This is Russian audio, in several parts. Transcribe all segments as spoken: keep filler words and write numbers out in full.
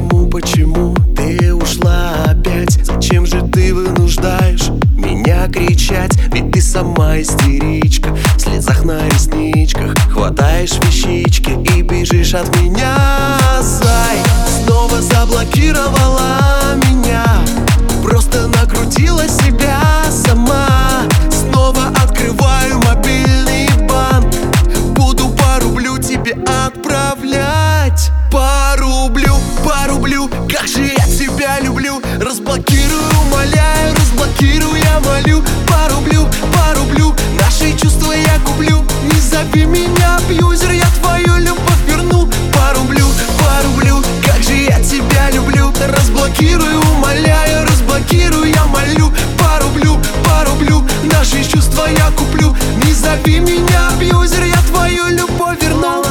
Почему, почему ты ушла опять? Зачем же ты вынуждаешь меня кричать? Ведь ты сама истеричка, в слезах на ресничках. Хватаешь вещички и бежишь от меня, зай. Снова заблокировала меня, просто накрутила себя сама. Снова открываю мобильный банк, буду по рублю тебе отправлять. По рублю, по рублю, как же я тебя люблю. Разблокирую, умоляю, разблокирую, я молю. По рублю, по рублю, наши чувства я куплю. Не зови меня абьюзер, я твою любовь верну. По рублю, по рублю, как же я тебя люблю. Разблокирую, умоляю, разблокирую, я молю. По рублю, по рублю, наши чувства я куплю. Не зови меня абьюзер, я твою любовь верну.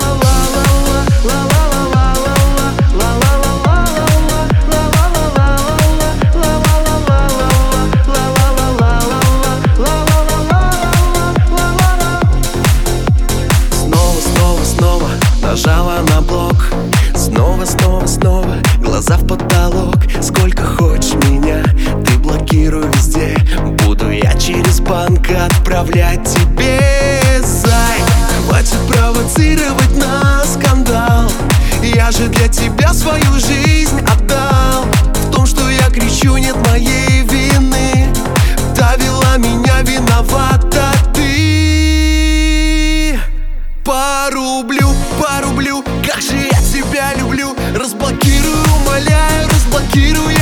Нажала на блок, снова, снова, снова, глаза в потолок. Сколько хочешь меня, ты блокируй везде. Буду я через банк отправлять тебе, зай. Хватит провоцировать на скандал, я же для тебя свою жизнь отдал. В том, что я кричу, нет моей вины. Довела меня, виновата ты. По рублю, по рублю, как же я тебя люблю. Разблокирую, умоляю, разблокирую,